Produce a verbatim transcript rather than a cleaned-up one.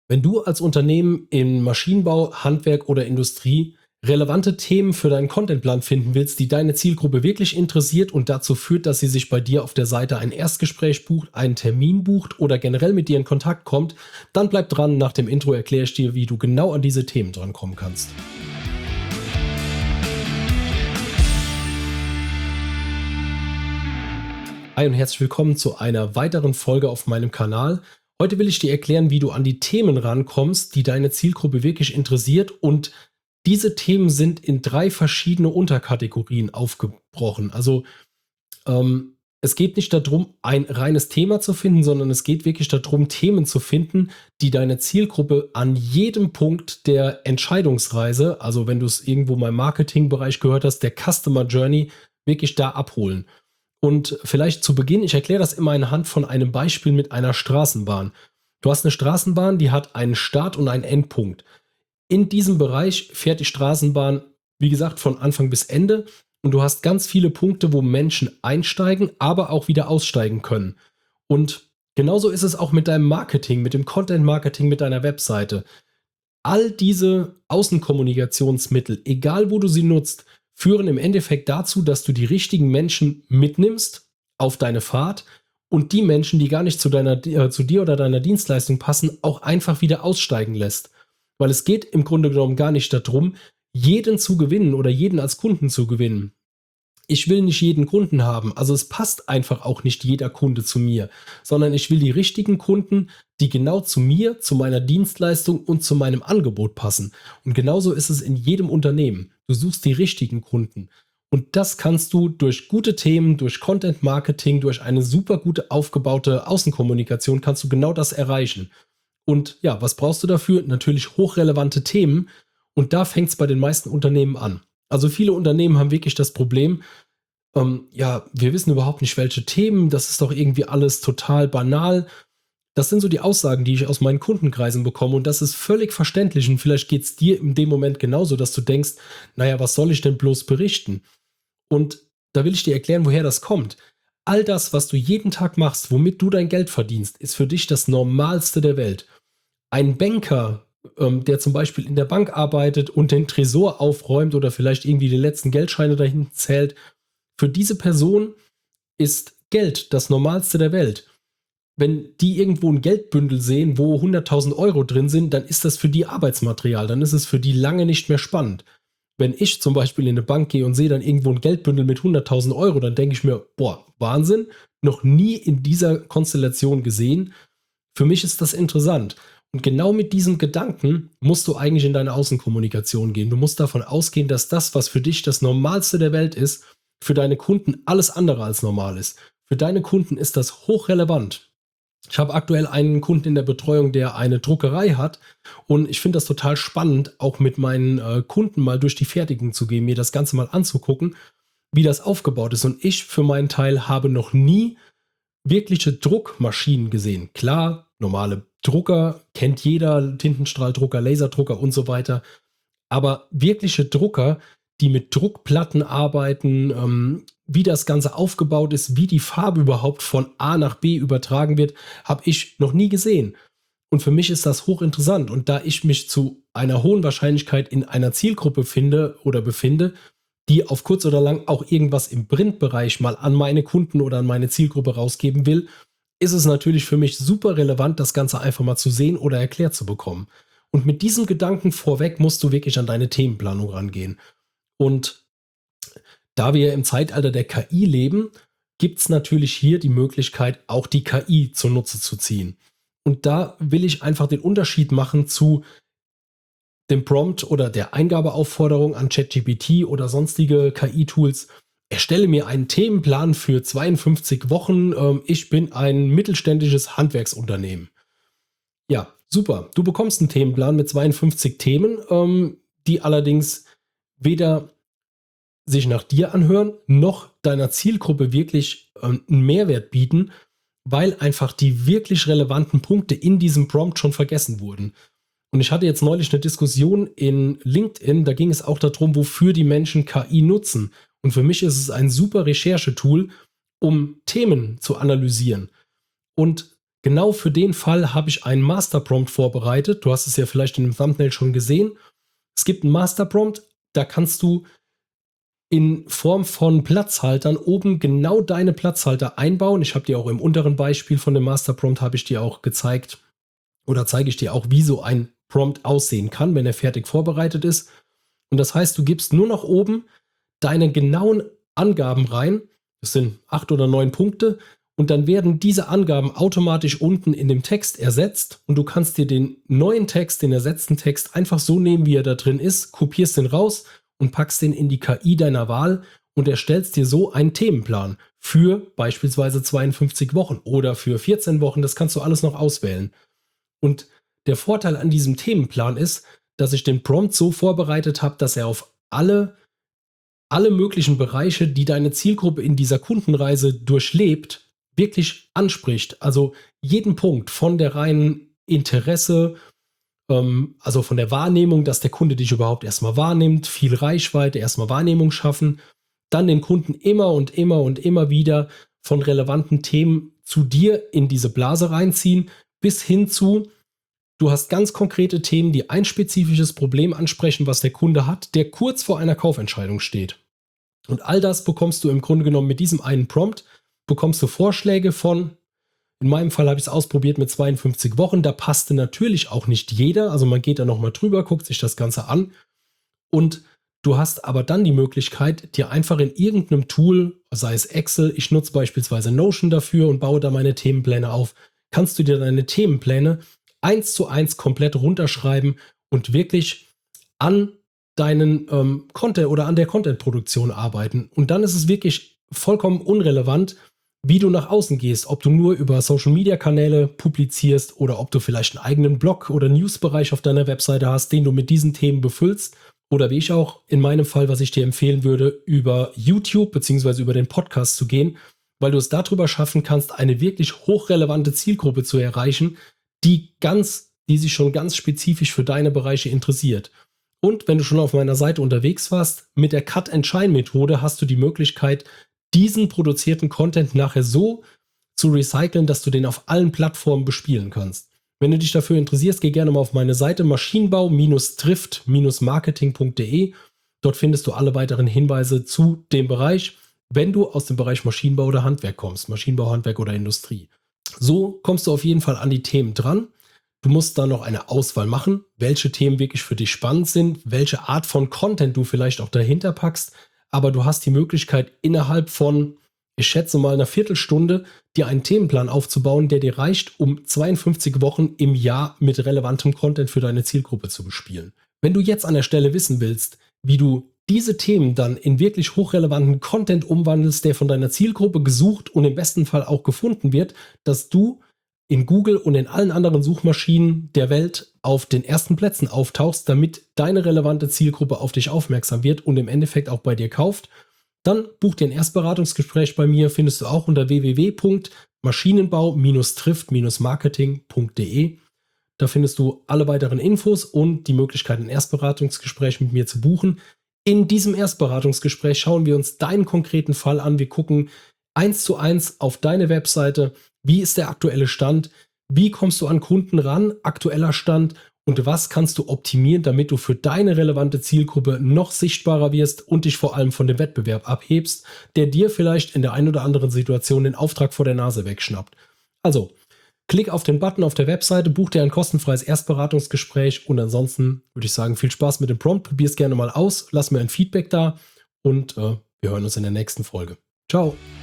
Wenn du als Unternehmen im Maschinenbau, Handwerk oder Industrie relevante Themen für deinen Contentplan finden willst, die deine Zielgruppe wirklich interessiert und dazu führt, dass sie sich bei dir auf der Seite ein Erstgespräch bucht, einen Termin bucht oder generell mit dir in Kontakt kommt, dann bleib dran. Nach dem Intro erkläre ich dir, wie du genau an diese Themen drankommen kannst. Hi und herzlich willkommen zu einer weiteren Folge auf meinem Kanal. Heute will ich dir erklären, wie du an die Themen rankommst, die deine Zielgruppe wirklich interessiert, und diese Themen sind in drei verschiedene Unterkategorien aufgebrochen. Also ähm, es geht nicht darum, ein reines Thema zu finden, sondern es geht wirklich darum, Themen zu finden, die deine Zielgruppe an jedem Punkt der Entscheidungsreise, also wenn du es irgendwo mal im Marketingbereich gehört hast, der Customer Journey, wirklich da abholen. Und vielleicht zu Beginn, ich erkläre das immer anhand von einem Beispiel mit einer Straßenbahn. Du hast eine Straßenbahn, die hat einen Start und einen Endpunkt. In diesem Bereich fährt die Straßenbahn, wie gesagt, von Anfang bis Ende, und du hast ganz viele Punkte, wo Menschen einsteigen, aber auch wieder aussteigen können. Und genauso ist es auch mit deinem Marketing, mit dem Content-Marketing, mit deiner Webseite. All diese Außenkommunikationsmittel, egal wo du sie nutzt, führen im Endeffekt dazu, dass du die richtigen Menschen mitnimmst auf deine Fahrt und die Menschen, die gar nicht zu, deiner, äh, zu dir oder deiner Dienstleistung passen, auch einfach wieder aussteigen lässt. Weil es geht im Grunde genommen gar nicht darum, jeden zu gewinnen oder jeden als Kunden zu gewinnen. Ich will nicht jeden Kunden haben, also es passt einfach auch nicht jeder Kunde zu mir, sondern ich will die richtigen Kunden, die genau zu mir, zu meiner Dienstleistung und zu meinem Angebot passen. Und genauso ist es in jedem Unternehmen. Du suchst die richtigen Kunden. Und das kannst du durch gute Themen, durch Content Marketing, durch eine super gute aufgebaute Außenkommunikation kannst du genau das erreichen. Und ja, was brauchst du dafür? Natürlich hochrelevante Themen. Und da fängt es bei den meisten Unternehmen an. Also viele Unternehmen haben wirklich das Problem, ähm, ja, wir wissen überhaupt nicht, welche Themen, das ist doch irgendwie alles total banal. Das sind so die Aussagen, die ich aus meinen Kundenkreisen bekomme, und das ist völlig verständlich, und vielleicht geht es dir in dem Moment genauso, dass du denkst, naja, was soll ich denn bloß berichten? Und da will ich dir erklären, woher das kommt. All das, was du jeden Tag machst, womit du dein Geld verdienst, ist für dich das Normalste der Welt. Ein Banker, ähm, der zum Beispiel in der Bank arbeitet und den Tresor aufräumt oder vielleicht irgendwie die letzten Geldscheine dahin zählt, für diese Person ist Geld das Normalste der Welt. Wenn die irgendwo ein Geldbündel sehen, wo hunderttausend Euro drin sind, dann ist das für die Arbeitsmaterial, dann ist es für die lange nicht mehr spannend. Wenn ich zum Beispiel in eine Bank gehe und sehe dann irgendwo ein Geldbündel mit hunderttausend Euro, dann denke ich mir, boah, Wahnsinn, noch nie in dieser Konstellation gesehen. Für mich ist das interessant. Und genau mit diesem Gedanken musst du eigentlich in deine Außenkommunikation gehen. Du musst davon ausgehen, dass das, was für dich das Normalste der Welt ist, für deine Kunden alles andere als normal ist. Für deine Kunden ist das hochrelevant. Ich habe aktuell einen Kunden in der Betreuung, der eine Druckerei hat, und ich finde das total spannend, auch mit meinen äh, Kunden mal durch die Fertigung zu gehen, mir das Ganze mal anzugucken, wie das aufgebaut ist. Und ich für meinen Teil habe noch nie wirkliche Druckmaschinen gesehen. Klar, normale Drucker kennt jeder, Tintenstrahldrucker, Laserdrucker und so weiter. Aber wirkliche Drucker, die mit Druckplatten arbeiten, ähm, wie das Ganze aufgebaut ist, wie die Farbe überhaupt von A nach B übertragen wird, habe ich noch nie gesehen. Und für mich ist das hochinteressant. Und da ich mich zu einer hohen Wahrscheinlichkeit in einer Zielgruppe finde oder befinde, die auf kurz oder lang auch irgendwas im Printbereich mal an meine Kunden oder an meine Zielgruppe rausgeben will, ist es natürlich für mich super relevant, das Ganze einfach mal zu sehen oder erklärt zu bekommen. Und mit diesem Gedanken vorweg musst du wirklich an deine Themenplanung rangehen. Und da wir im Zeitalter der K I leben, gibt es natürlich hier die Möglichkeit, auch die K I zunutze zu ziehen. Und da will ich einfach den Unterschied machen zu dem Prompt oder der Eingabeaufforderung an ChatGPT oder sonstige K I-Tools. Erstelle mir einen Themenplan für zweiundfünfzig Wochen. Ähm, ich bin ein mittelständisches Handwerksunternehmen. Ja, super. Du bekommst einen Themenplan mit zweiundfünfzig Themen, ähm, die allerdings weder sich nach dir anhören, noch deiner Zielgruppe wirklich ähm, einen Mehrwert bieten, weil einfach die wirklich relevanten Punkte in diesem Prompt schon vergessen wurden. Und ich hatte jetzt neulich eine Diskussion in LinkedIn, da ging es auch darum, wofür die Menschen K I nutzen. Und für mich ist es ein super Recherchetool, um Themen zu analysieren. Und Genau für den Fall habe ich einen Master-Prompt vorbereitet. Du hast es ja vielleicht in dem Thumbnail schon gesehen. Es gibt einen Master-Prompt, da kannst du in Form von Platzhaltern oben genau deine Platzhalter einbauen. Ich habe dir auch im unteren Beispiel von dem Master-Prompt habe ich dir auch gezeigt oder zeige ich dir auch, wie so ein Prompt aussehen kann, wenn er fertig vorbereitet ist. Und das heißt, du gibst nur noch oben deine genauen Angaben rein. Das sind acht oder neun Punkte. Und dann werden diese Angaben automatisch unten in dem Text ersetzt. Und du kannst dir den neuen Text, den ersetzten Text einfach so nehmen, wie er da drin ist, kopierst den raus und packst den in die K I deiner Wahl und erstellst dir so einen Themenplan für beispielsweise zweiundfünfzig Wochen oder für vierzehn Wochen. Das kannst du alles noch auswählen. Und der Vorteil an diesem Themenplan ist, dass ich den Prompt so vorbereitet habe, dass er auf alle, alle möglichen Bereiche, die deine Zielgruppe in dieser Kundenreise durchlebt, wirklich anspricht. Also jeden Punkt von der reinen Interesse, ähm, also von der Wahrnehmung, dass der Kunde dich überhaupt erstmal wahrnimmt, viel Reichweite, erstmal Wahrnehmung schaffen, dann den Kunden immer und immer und immer wieder von relevanten Themen zu dir in diese Blase reinziehen, bis hin zu, du hast ganz konkrete Themen, die ein spezifisches Problem ansprechen, was der Kunde hat, der kurz vor einer Kaufentscheidung steht. Und all das bekommst du im Grunde genommen mit diesem einen Prompt, bekommst du Vorschläge von, in meinem Fall habe ich es ausprobiert mit zweiundfünfzig Wochen, da passte natürlich auch nicht jeder, also man geht da nochmal drüber, guckt sich das Ganze an und du hast aber dann die Möglichkeit, dir einfach in irgendeinem Tool, sei es Excel, ich nutze beispielsweise Notion dafür und baue da meine Themenpläne auf, kannst du dir deine Themenpläne eins zu eins komplett runterschreiben und wirklich an deinen ähm, Content oder an der Content-Produktion arbeiten. Und dann ist es wirklich vollkommen unrelevant, wie du nach außen gehst, ob du nur über Social-Media-Kanäle publizierst oder ob du vielleicht einen eigenen Blog oder Newsbereich auf deiner Webseite hast, den du mit diesen Themen befüllst. Oder wie ich auch in meinem Fall, was ich dir empfehlen würde, über YouTube bzw. über den Podcast zu gehen, weil du es darüber schaffen kannst, eine wirklich hochrelevante Zielgruppe zu erreichen, die ganz, die sich schon ganz spezifisch für deine Bereiche interessiert. Und wenn du schon auf meiner Seite unterwegs warst, mit der Cut-and-Shine-Methode hast du die Möglichkeit, diesen produzierten Content nachher so zu recyceln, dass du den auf allen Plattformen bespielen kannst. Wenn du dich dafür interessierst, geh gerne mal auf meine Seite maschinenbau-trift-marketing punkt de. Dort findest du alle weiteren Hinweise zu dem Bereich, wenn du aus dem Bereich Maschinenbau oder Handwerk kommst, Maschinenbau, Handwerk oder Industrie. So kommst du auf jeden Fall an die Themen dran. Du musst da noch eine Auswahl machen, welche Themen wirklich für dich spannend sind, welche Art von Content du vielleicht auch dahinter packst. Aber du hast die Möglichkeit, innerhalb von, ich schätze mal, einer Viertelstunde dir einen Themenplan aufzubauen, der dir reicht, um zweiundfünfzig Wochen im Jahr mit relevantem Content für deine Zielgruppe zu bespielen. Wenn du jetzt an der Stelle wissen willst, wie du diese Themen dann in wirklich hochrelevanten Content umwandelst, der von deiner Zielgruppe gesucht und im besten Fall auch gefunden wird, dass du in Google und in allen anderen Suchmaschinen der Welt auf den ersten Plätzen auftauchst, damit deine relevante Zielgruppe auf dich aufmerksam wird und im Endeffekt auch bei dir kauft, dann buch dir ein Erstberatungsgespräch bei mir, findest du auch unter w w w punkt maschinenbau-trift-marketing punkt de. Da findest du alle weiteren Infos und die Möglichkeit, ein Erstberatungsgespräch mit mir zu buchen. In diesem Erstberatungsgespräch schauen wir uns deinen konkreten Fall an. Wir gucken eins zu eins auf deine Webseite. Wie ist der aktuelle Stand? Wie kommst du an Kunden ran? Aktueller Stand. Und was kannst du optimieren, damit du für deine relevante Zielgruppe noch sichtbarer wirst und dich vor allem von dem Wettbewerb abhebst, der dir vielleicht in der einen oder anderen Situation den Auftrag vor der Nase wegschnappt. Also, klick auf den Button auf der Webseite, buch dir ein kostenfreies Erstberatungsgespräch und ansonsten würde ich sagen, viel Spaß mit dem Prompt. Probier es gerne mal aus, lass mir ein Feedback da und äh, wir hören uns in der nächsten Folge. Ciao!